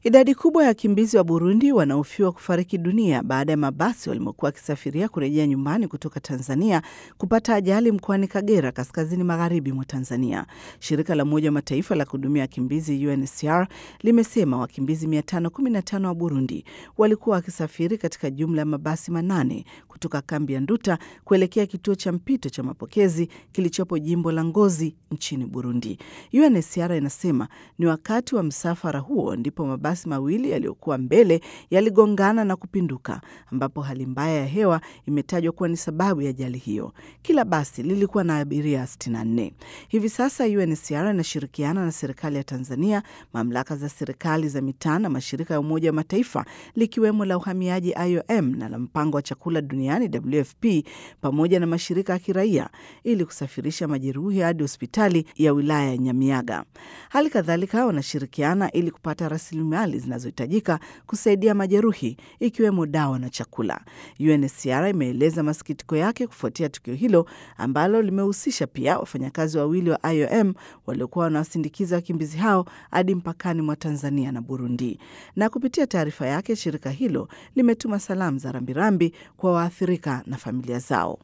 Idadi kubwa ya wakimbizi wa Burundi wanahofiwa kufariki dunia baada ya mabasi walimokuwa wakisafiria kurejea nyumbani kutoka Tanzania kupata ajali mkoani Kagera, kaskazini magharibi mwa Tanzania. Shirika la Umoja wa Mataifa la kuhudumia wakimbizi UNHCR limesema wakimbizi 515 wa Burundi walikuwa wakisafiri katika jumla ya mabasi 8 kutoka kambi ya Nduta kuelekea kituo cha mpito cha mapokezi kilichopo jimbo la Ngozi nchini Burundi. UNHCR inasema ni wakati wa msafara huo ndipo mabasi mawili yaliyokuwa mbele yaligongana na kupinduka, ambapo hali mbaya ya hewa imetajwa kuwa ni sababu ya ajali hiyo. Kila basi lilikuwa na abiria 64. Hivi sasa UNHCR inashirikiana na serikali ya Tanzania, mamlaka za serikali za mitaa na mashirika ya Umoja wa Mataifa likiwemo la uhamiaji IOM na la mpango wa chakula duniani WFP pamoja na mashirika ya kiraia ili kusafirisha majeruhi hadi hospitali ya wilaya ya Nyamiaga. Hali kadhalika wanashirikiana ili kupata rasilimali zinazohitajika kusaidia majeruhi ikiwemo dawa na chakula. UNHCR imeeleza masikitiko yake kufuatia tukio hilo ambalo limehusisha pia wafanyakazi wawili wa IOM waliokuwa wanawasindikiza wakimbizi hao hadi mpakani mwa Tanzania na Burundi. Na kupitia taarifa yake, shirika hilo limetuma salamu za rambirambi kwa waathirika na familia zao.